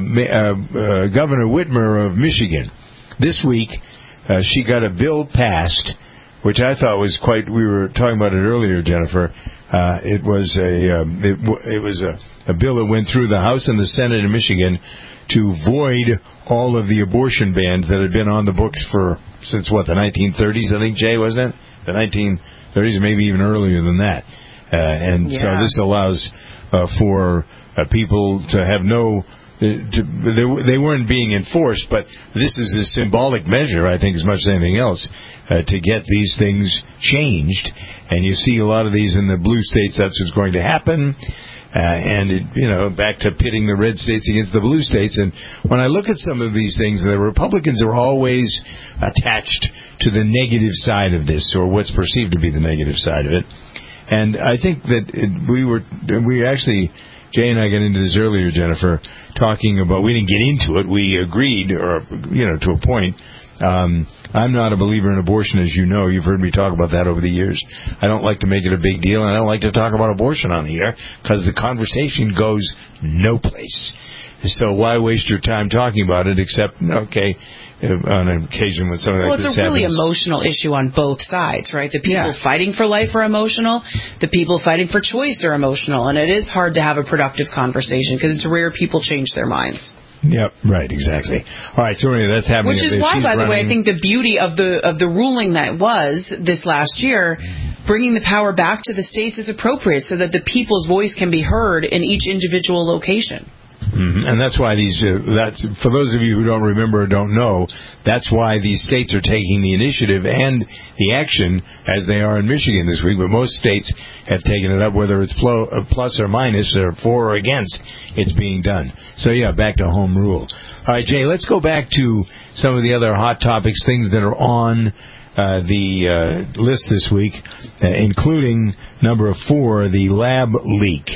uh, Governor Whitmer of Michigan, this week, uh, she got a bill passed, which I thought was quite, we were talking about it earlier, Jennifer. Uh, it was a, um, it, it was a, a bill that went through the House and the Senate in Michigan to void all of the abortion bans that had been on the books for, since what, the nineteen thirties, I think, Jay, wasn't it? The nineteen thirties, maybe even earlier than that. Uh, and yeah. So this allows uh, for uh, people to have no, uh, to, they, they weren't being enforced, but this is a symbolic measure, I think, as much as anything else, uh, to get these things changed. And you see a lot of these in the blue states, that's what's going to happen. Uh, and, it, you know, back to pitting the red states against the blue states. And when I look at some of these things, the Republicans are always attached to the negative side of this, or what's perceived to be the negative side of it. And I think that it, we were, we actually, Jay and I got into this earlier, Jennifer, talking about, we didn't get into it, we agreed, or, you know, to a point. Um, I'm not a believer in abortion, as you know. You've heard me talk about that over the years. I don't like to make it a big deal, and I don't like to talk about abortion on the air, because the conversation goes no place. So why waste your time talking about it, except, okay, on an occasion when something well, like this happens. Well, it's a really emotional issue on both sides, right? The people yeah. fighting for life are emotional. The people fighting for choice are emotional. And it is hard to have a productive conversation because it's rare people change their minds. Yep, right, exactly. All right, so anyway, that's happening. Which is why, by the way, I think the beauty of the of the ruling that was this last year, bringing the power back to the states is appropriate so that the people's voice can be heard in each individual location. Mm-hmm. And that's why these, uh, that's, for those of you who don't remember or don't know, that's why these states are taking the initiative and the action as they are in Michigan this week. But most states have taken it up, whether it's pl- uh, plus or minus or for or against, it's being done. So, yeah, back to home rule. All right, Jay, let's go back to some of the other hot topics, things that are on uh, the uh, list this week, uh, including number four, the lab leak.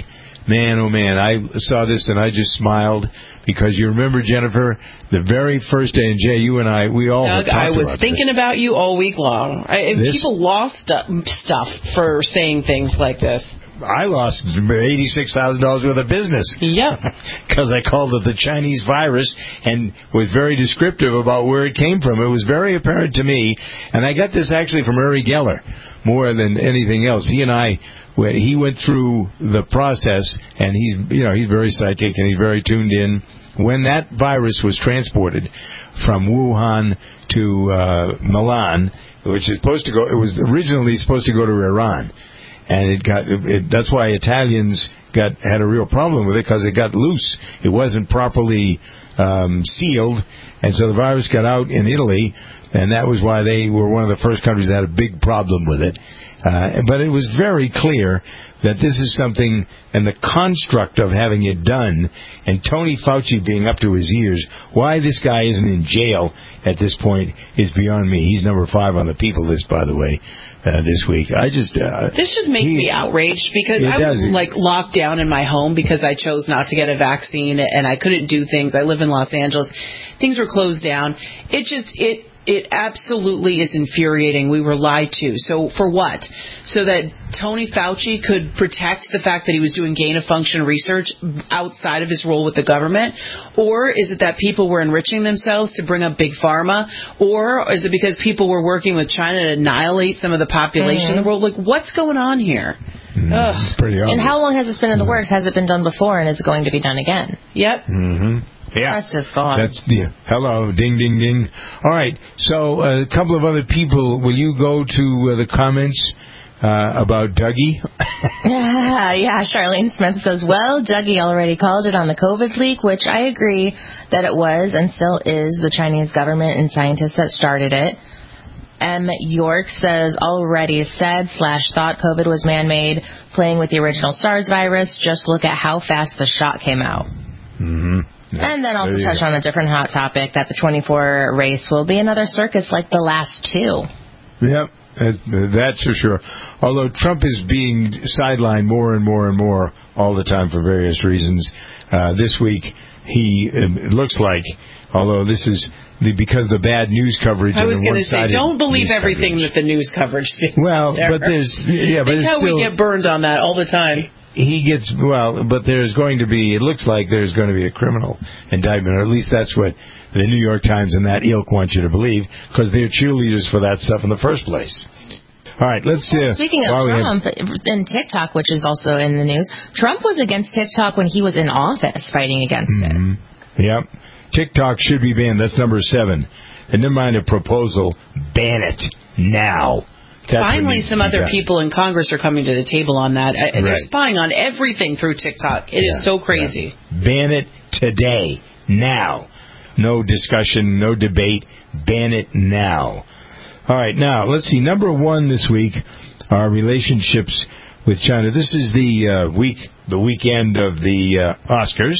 man, oh man, I saw this and I just smiled because you remember, Jennifer, the very first day, and Jay, you and I, we all Doug, talked I was about thinking this. about you all week long. I, This- people lost stu- stuff for saying things like this. I lost eighty-six thousand dollars worth of business. Yep. Because I called it the Chinese virus and was very descriptive about where it came from. It was very apparent to me, and I got this actually from Uri Geller more than anything else. He and I, when he went through the process, and he's, you know, he's very psychic and he's very tuned in. When that virus was transported from Wuhan to uh, Milan, which is supposed to go, it was originally supposed to go to Iran. And it got, it, that's why Italians got, had a real problem with it, because it got loose. It wasn't properly um, sealed, and so the virus got out in Italy, and that was why they were one of the first countries that had a big problem with it. Uh, but it was very clear that this is something, and the construct of having it done, and Tony Fauci being up to his ears, why this guy isn't in jail at this point is beyond me. He's number five on the people list, by the way, uh, this week. I just... Uh, This just makes he, me outraged because It I was does. like locked down in my home because I chose not to get a vaccine and I couldn't do things. I live in Los Angeles. Things were closed down. It just, it, it absolutely is infuriating. We were lied to. So for what? So that Tony Fauci could protect the fact that he was doing gain-of-function research outside of his role with the government? Or is it that people were enriching themselves to bring up big pharma? Or is it because people were working with China to annihilate some of the population in the world? Like, what's going on here? Ugh. It's pretty obvious. And how long has this been in the works? Has it been done before, and is it going to be done again? Yep. Mm-hmm. Yeah. That's just gone. That's yeah. Hello, ding, ding, ding. All right. So uh, a couple of other people. Will you go to uh, the comments uh, about Dougie? Yeah, yeah, Charlene Smith says, well, Dougie already called it on the COVID leak, which I agree that it was and still is the Chinese government and scientists that started it. M. York says, already said slash thought COVID was man-made, playing with the original SARS virus. Just look at how fast the shot came out. Mm-hmm. Yeah. And then also There you touch go. on a different hot topic, that the twenty-four race will be another circus like the last two. Yep, that, that's for sure. Although Trump is being sidelined more and more and more all the time for various reasons. Uh, this week, he it looks like, although this is the, because of the bad news coverage. I and was the going to say, one-sided don't believe news everything coverage. that the news coverage thinks. Well, there. but there's yeah, but Think it's how still, we get burned on that all the time. He gets, well, but there's going to be, it looks like there's going to be a criminal indictment, or at least that's what the New York Times and that ilk want you to believe, because they're cheerleaders for that stuff in the first place. All right, let's... Uh, Speaking of while we have- Trump and TikTok, which is also in the news, Trump was against TikTok when he was in office fighting against it. Mhm. Yep. TikTok should be banned. That's number seven. And never mind a proposal, ban it now. That's what Finally, needs to some be other done. people in Congress are coming to the table on that. I, Right. They're spying on everything through TikTok. It is Yeah. so crazy. Ban it today, now. No discussion, no debate. Ban it now. All right, now, let's see. Number one this week are relationships with China. This is the uh, week, the weekend of the uh, Oscars.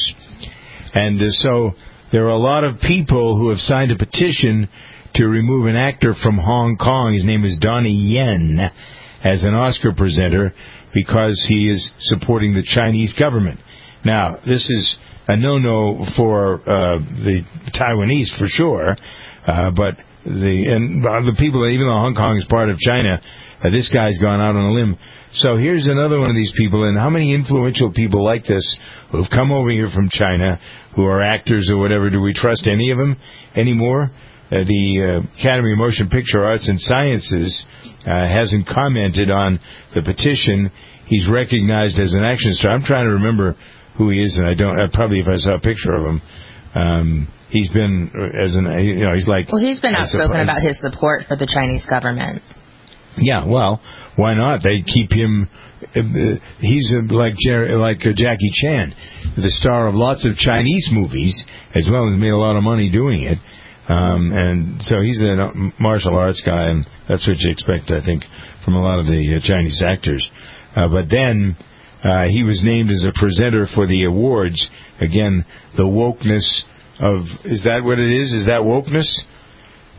And uh, so there are a lot of people who have signed a petition to remove an actor from Hong Kong. His name is Donnie Yen, as an Oscar presenter because he is supporting the Chinese government. Now, this is a no-no for uh, the Taiwanese for sure, uh, but the and the people, even though Hong Kong is part of China, uh, this guy's gone out on a limb. So here's another one of these people, and how many influential people like this who have come over here from China, who are actors or whatever, do we trust any of them anymore? Uh, the uh, Academy of Motion Picture Arts and Sciences uh, hasn't commented on the petition. He's recognized as an action star. I'm trying to remember who he is, and I don't. Uh, probably if I saw a picture of him, um, he's been uh, as an you know he's like. Well, he's been I outspoken suppose- about his support for the Chinese government. Yeah, well, why not? They keep him. Uh, he's uh, like Jer- like uh, Jackie Chan, the star of lots of Chinese movies, as well as made a lot of money doing it. Um, and so he's a martial arts guy, and that's what you expect, I think, from a lot of the uh, Chinese actors. Uh, but then uh, he was named as a presenter for the awards. Again, the wokeness of, is that what it is? Is that wokeness?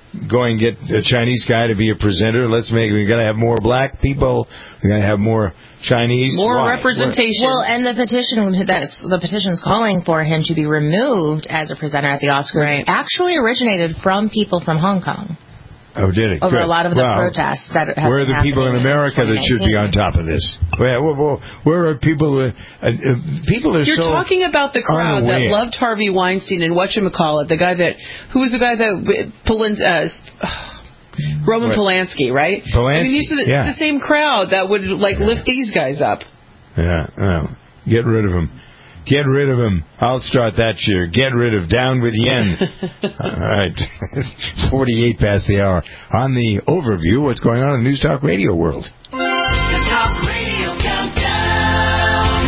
go and get a Chinese guy to be a presenter. Let's make. We got to have more black people. We got to have more Chinese. More Why? representation. Well, and the petition that's the petition's calling for him to be removed as a presenter at the Oscars Right. actually originated from people from Hong Kong. Oh, did it? Over Good. a lot of the well, protests that have where are been the people in happening America that should be on top of this? Where, where, where are people? Uh, uh, people are You're so talking about the crowd unaware. that loved Harvey Weinstein and whatchamacallit, the guy that, who was the guy that, Polin, uh, Roman What? Polanski, right? Polanski, I mean, these are the, yeah. it's the same crowd that would, like, lift these guys up. Yeah, well, get rid of him. Get rid of him. I'll start that cheer. Get rid of Down with Yen. All right. forty-eight past the hour. On the overview, what's going on in the News Talk Radio world? The Talk Radio Countdown.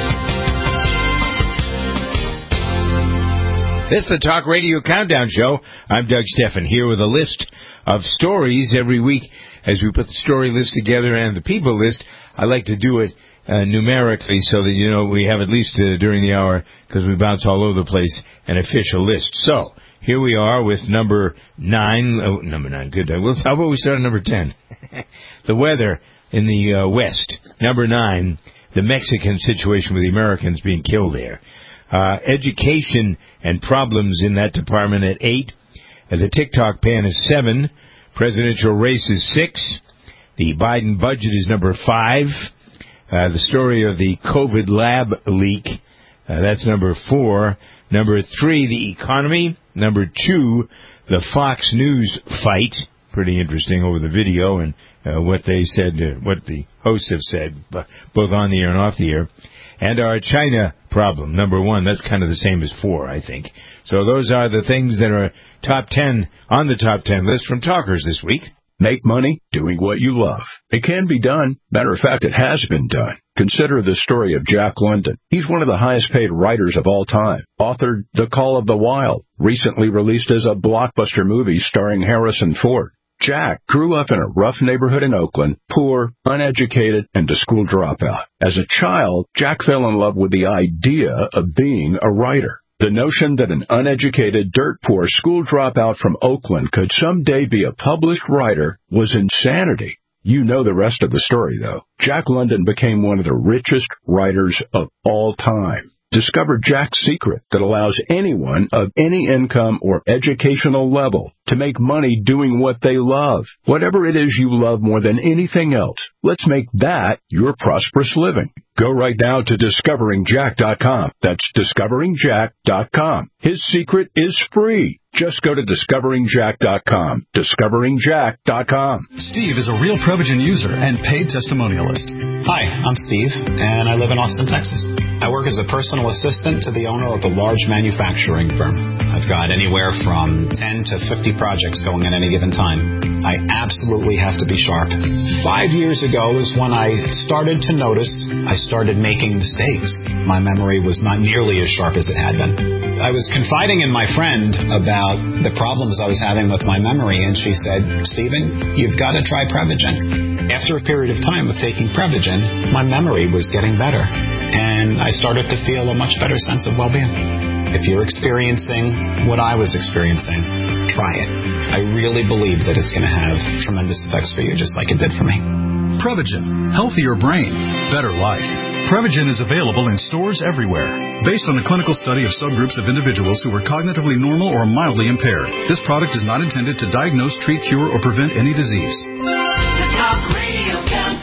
This is the Talk Radio Countdown Show. I'm Doug Steffen here with a list of stories every week. As we put the story list together and the people list, I like to do it Uh, numerically, so that, you know, we have at least uh, during the hour, because we bounce all over the place, an official list. So, here we are with number nine. Oh, number nine, good. We'll, how about we start at number ten? The weather in the uh, West. Number nine, the Mexican situation with the Americans being killed there. Uh, education and problems in that department at eight. Uh, the TikTok ban is seven. Presidential race is six. The Biden budget is number five. Uh, the story of the COVID lab leak, uh, that's number four. Number three, the economy. Number two, the Fox News fight. Pretty interesting over the video and uh, what they said, uh, what the hosts have said, both on the air and off the air. And our China problem, number one. That's kind of the same as four, I think. So those are the things that are top ten on the top ten list from Talkers this week. Make money doing what you love. It can be done. Matter of fact, it has been done. Consider the story of Jack London. He's one of the highest paid writers of all time. Authored The Call of the Wild, recently released as a blockbuster movie starring Harrison Ford. Jack grew up in a rough neighborhood in Oakland, poor, uneducated, and a school dropout. As a child, Jack fell in love with the idea of being a writer. The notion that an uneducated, dirt-poor school dropout from Oakland could someday be a published writer was insanity. You know the rest of the story, though. Jack London became one of the richest writers of all time. Discover Jack's secret that allows anyone of any income or educational level to make money doing what they love. Whatever it is you love more than anything else, let's make that your prosperous living. Go right now to discovering jack dot com. That's discovering jack dot com. His secret is free. Just go to discovering jack dot com. discovering jack dot com. Steve is a real Prevagen user and paid testimonialist. Hi, I'm Steve, and I live in Austin, Texas. I work as a personal assistant to the owner of a large manufacturing firm. I've got anywhere from ten to fifty projects going at any given time. I absolutely have to be sharp. Five years ago is when I started to notice I started making mistakes. My memory was not nearly as sharp as it had been. I was confiding in my friend about the problems I was having with my memory, and she said, Stephen, you've got to try Prevagen. After a period of time of taking Prevagen, my memory was getting better, and I started to feel a much better sense of well-being. If you're experiencing what I was experiencing, try it. I really believe that it's going to have tremendous effects for you, just like it did for me. Prevagen. Healthier brain. Better life. Prevagen is available in stores everywhere. Based on a clinical study of subgroups of individuals who were cognitively normal or mildly impaired, this product is not intended to diagnose, treat, cure, or prevent any disease. The Talk Radio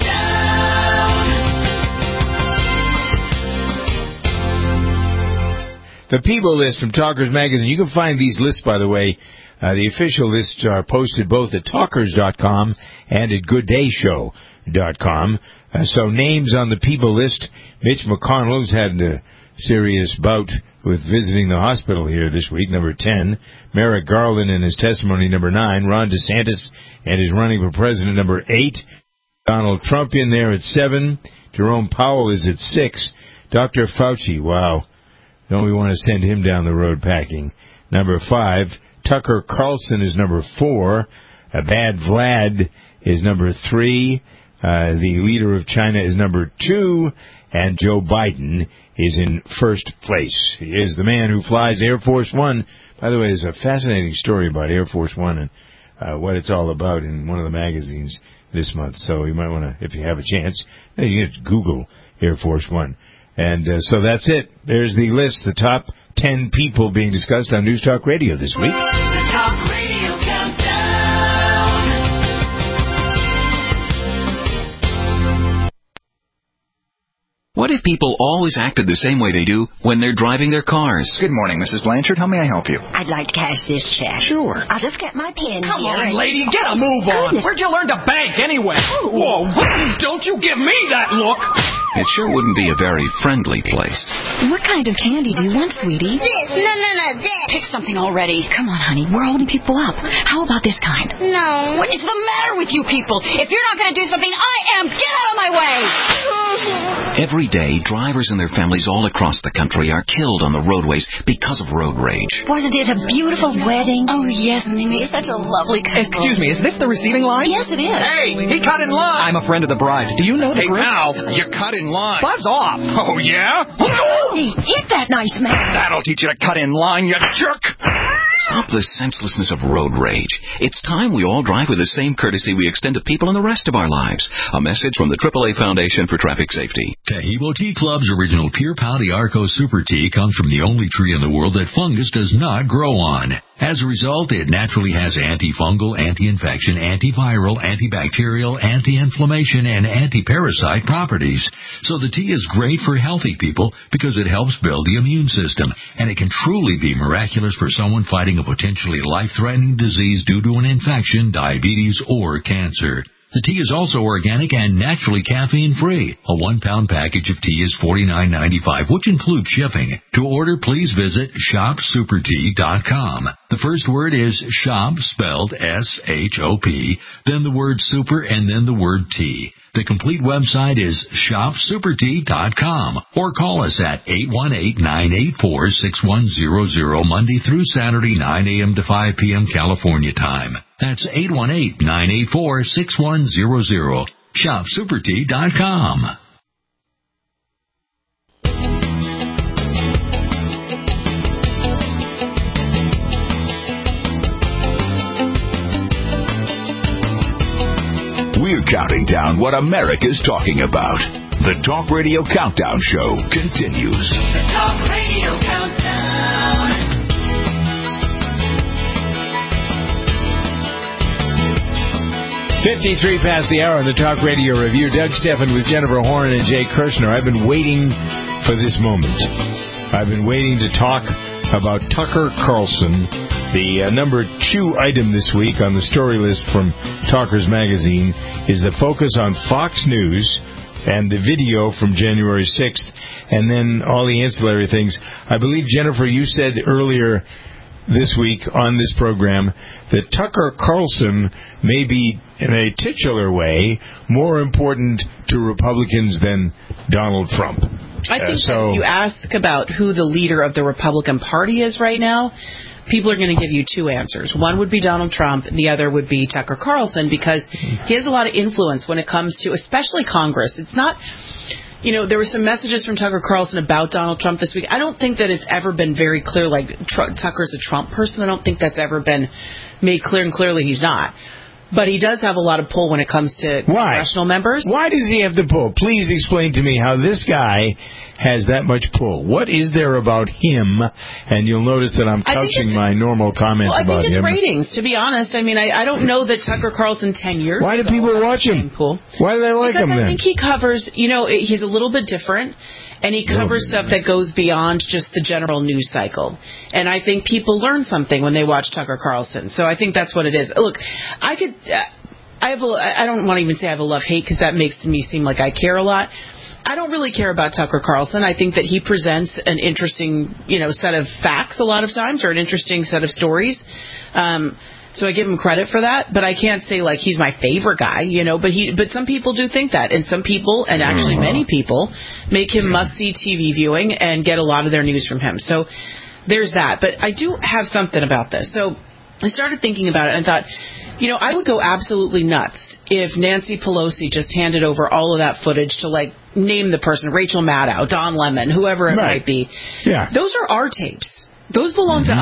Countdown. The People List from Talkers Magazine. You can find these lists, by the way. Uh, the official lists are posted both at talkers dot com and at good day show dot com. Uh, so names on the People List. Mitch McConnell's had a serious bout with visiting the hospital here this week, number ten. Merrick Garland in his testimony, number nine. Ron DeSantis and his running for president, number eight. Donald Trump in there at seven. Jerome Powell is at six. Doctor Fauci, wow. Don't we want to send him down the road packing? Number five. Tucker Carlson is number four. Uh, Bad Vlad is number three. Uh, the leader of China is number two. And Joe Biden is in first place. He is the man who flies Air Force One. By the way, there's a fascinating story about Air Force One and uh, what it's all about in one of the magazines this month. So you might want to, if you have a chance, you can Google Air Force One. And uh, so that's it. There's the list, the top ten people being discussed on News Talk Radio this week. The Talk Radio Countdown. What if people always acted the same way they do when they're driving their cars? Good morning, Missus Blanchard. How may I help you? I'd like to cash this check. Sure. I'll just get my pen Come here. on, and- lady, get a move on. Goodness. Where'd you learn to bank anyway? Whoa, don't you give me that look. It sure wouldn't be a very friendly place. What kind of candy do you want, sweetie? This. No, no, no, this. Pick something already. Come on, honey. We're holding people up. How about this kind? No. What is the matter with you people? If you're not going to do something, I am. Get out of my way. Every day, drivers and their families all across the country are killed on the roadways because of road rage. Wasn't it a beautiful wedding? Oh, yes, and they made such a lovely couple. Excuse me, is this the receiving line? Yes, it is. Hey, he cut in line. I'm a friend of the bride. Do you know the Hey, group? now, you cut in line. Buzz off. Oh, yeah? Hey, hit that nice man. That'll teach you to cut in line, you jerk. Stop the senselessness of road rage. It's time we all drive with the same courtesy we extend to people in the rest of our lives. A message from the triple A Foundation for Traffic Safety. Tahibo Tea Club's original Pure Pau de Arco Super Tea comes from the only tree in the world that fungus does not grow on. As a result, it naturally has antifungal, anti-infection, antiviral, antibacterial, anti-inflammation, and anti-parasite properties. So the tea is great for healthy people because it helps build the immune system, and it can truly be miraculous for someone fighting a potentially life-threatening disease due to an infection, diabetes, or cancer. The tea is also organic and naturally caffeine-free. A one-pound package of tea is forty-nine ninety-five, which includes shipping. To order, please visit shop super tea dot com. The first word is shop, spelled S H O P, then the word super, and then the word tea. The complete website is shop super tea dot com, or call us at eight one eight, nine eight four, six one zero zero Monday through Saturday, nine a.m. to five p.m. California time. That's eight one eight, nine eight four, six one zero zero. shop super tea dot com. We're counting down what America's talking about. The Talk Radio Countdown Show continues. The Talk Radio Countdown. fifty-three past the hour on the Talk Radio Review. Doug Steffen with Jennifer Horn and Jay Kirshner. I've been waiting for this moment. I've been waiting to talk about Tucker Carlson. The uh, number two item this week on the story list from Talkers Magazine is the focus on Fox News and the video from January sixth, and then all the ancillary things. I believe, Jennifer, you said earlier this week on this program that Tucker Carlson may be, in a titular way, more important to Republicans than Donald Trump. I think uh, so, that if you ask about who the leader of the Republican Party is right now, people are going to give you two answers. One would be Donald Trump, and the other would be Tucker Carlson, because he has a lot of influence when it comes to, especially Congress. It's not, you know, there were some messages from Tucker Carlson about Donald Trump this week. I don't think that it's ever been very clear, like, Tr- Tucker's a Trump person. I don't think that's ever been made clear, and clearly he's not. But he does have a lot of pull when it comes to Why? congressional members. Why does he have the pull? Please explain to me how this guy has that much pull. What is there about him? And you'll notice that I'm couching my normal comments well, I about think it's him. ratings, to be honest. I mean, I, I don't know that Tucker Carlson ten years Why do ago people watch him? Cool. Why do they like because him I then? think he covers, you know, he's a little bit different. And he covers stuff that goes beyond just the general news cycle. And I think people learn something when they watch Tucker Carlson. So I think that's what it is. Look, I could... Uh, I have a, I don't want to even say I have a love-hate because that makes me seem like I care a lot. I don't really care about Tucker Carlson. I think that he presents an interesting, you know, set of facts a lot of times, or an interesting set of stories. Um, so I give him credit for that. But I can't say like he's my favorite guy, you know. But he, but some people do think that, and some people, and actually many people, make him must-see T V viewing and get a lot of their news from him. So there's that. But I do have something about this. So I started thinking about it and thought, you know, I would go absolutely nuts if Nancy Pelosi just handed over all of that footage to, like, name the person, Rachel Maddow, Don Lemon, whoever it Right. might be. Yeah. Those are our tapes. Those belong Mm-hmm. to us.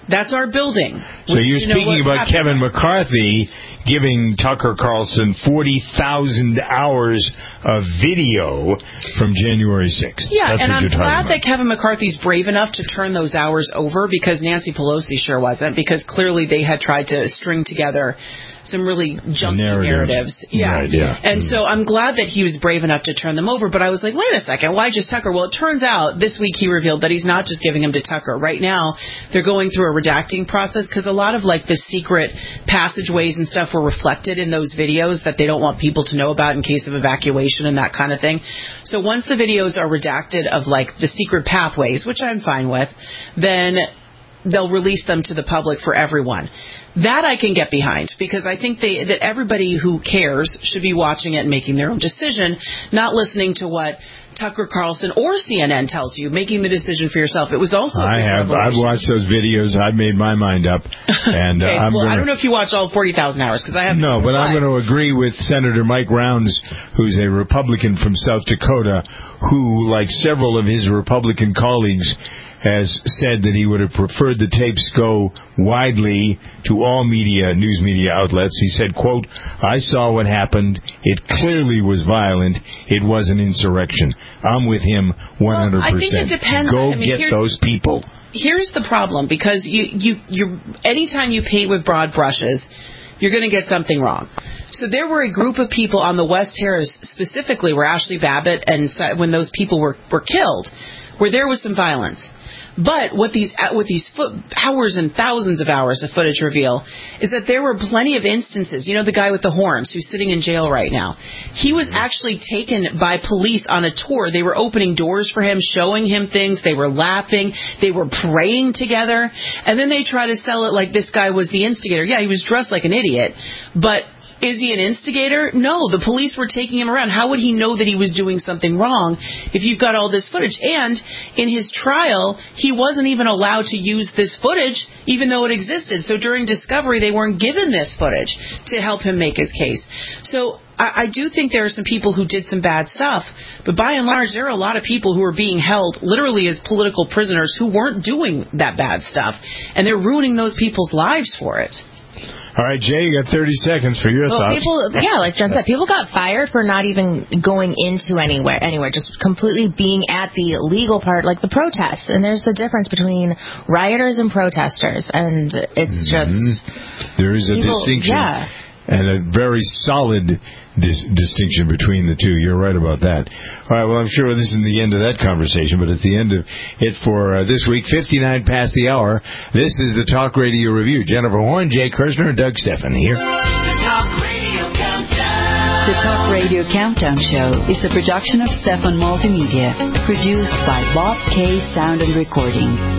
That's our building. So We- you're you know speaking what about happened. Kevin McCarthy giving Tucker Carlson forty thousand hours of video from January sixth. Yeah, That's and what I'm you're talking glad about. that Kevin McCarthy's brave enough to turn those hours over, because Nancy Pelosi sure wasn't, because clearly they had tried to string together some really junky Narratives. narratives. Yeah. Right, yeah. And Mm. so I'm glad that he was brave enough to turn them over, but I was like, wait a second, why just Tucker? Well, it turns out this week he revealed that he's not just giving them to Tucker. Right now, they're going through a redacting process, because a lot of like the secret passageways and stuff were reflected in those videos that they don't want people to know about in case of evacuation and that kind of thing. So once the videos are redacted of like the secret pathways, which I'm fine with, then they'll release them to the public for everyone. That I can get behind, because I think they, that everybody who cares should be watching it and making their own decision, not listening to what Tucker Carlson or C N N tells you, making the decision for yourself. It was also a I big have. I've revelation. watched those videos. I've made my mind up. And Okay, uh, I'm well, gonna, I don't know if you watch all forty thousand hours, because I have No, but I'm going to agree with Senator Mike Rounds, who's a Republican from South Dakota, who, like several of his Republican colleagues, has said that he would have preferred the tapes go widely to all media, news media outlets. He said, quote, I saw what happened. It clearly was violent. It was an insurrection. I'm with him one hundred percent. Well, I think it depends. Go I mean, get here's- those people. Here's the problem, because you, you, you, anytime you paint with broad brushes, you're going to get something wrong. So there were a group of people on the West Terrace, specifically where Ashley Babbitt and when those people were, were killed, where there was some violence. But what these what these foot, hours and thousands of hours of footage reveal is that there were plenty of instances. You know, the guy with the horns who's sitting in jail right now. He was actually taken by police on a tour. They were opening doors for him, showing him things. They were laughing. They were praying together. And then they try to sell it like this guy was the instigator. Yeah, he was dressed like an idiot, but is he an instigator? No, the police were taking him around. How would he know that he was doing something wrong if you've got all this footage? And in his trial, he wasn't even allowed to use this footage, even though it existed. So during discovery, they weren't given this footage to help him make his case. So I, I do think there are some people who did some bad stuff, but by and large, there are a lot of people who are being held literally as political prisoners who weren't doing that bad stuff, and they're ruining those people's lives for it. All right, Jay, you got thirty seconds for your Well, thoughts. people, yeah, like Jen said, people got fired for not even going into anywhere, anywhere, just completely being at the legal part, like the protests. And there's a difference between rioters and protesters, and it's just Mm-hmm. There is a people- distinction, yeah. and a very solid dis- distinction between the two. You're right about that. All right, well, I'm sure this isn't the end of that conversation, but it's the end of it for uh, this week, fifty-nine past the hour. This is the Talk Radio Review. Jennifer Horn, Jay Kirshner, and Doug Steffen here. The Talk Radio Countdown. The Talk Radio Countdown Show is a production of Stefan Multimedia, produced by Bob K. Sound and Recording.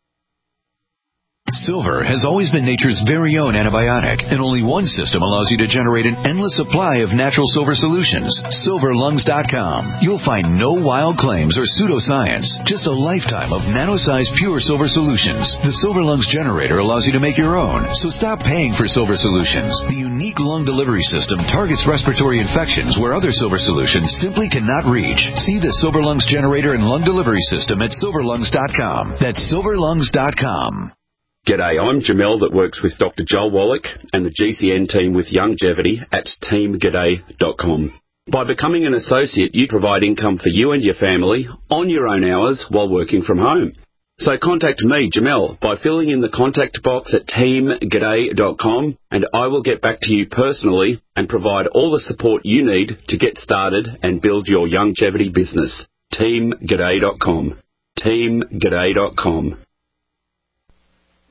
Silver has always been nature's very own antibiotic, and only one system allows you to generate an endless supply of natural silver solutions. silver lungs dot com. You'll find no wild claims or pseudoscience, just a lifetime of nano-sized pure silver solutions. The Silver Lungs generator allows you to make your own, so stop paying for silver solutions. The unique lung delivery system targets respiratory infections where other silver solutions simply cannot reach. See the Silver Lungs generator and lung delivery system at silver lungs dot com. That's silver lungs dot com. G'day, I'm Jamel that works with Doctor Joel Wallach and the G C N team with Longevity at team g'day dot com. By becoming an associate, you provide income for you and your family on your own hours while working from home. So contact me, Jamel, by filling in the contact box at team g'day dot com, and I will get back to you personally and provide all the support you need to get started and build your longevity business. team g'day dot com. team g'day dot com.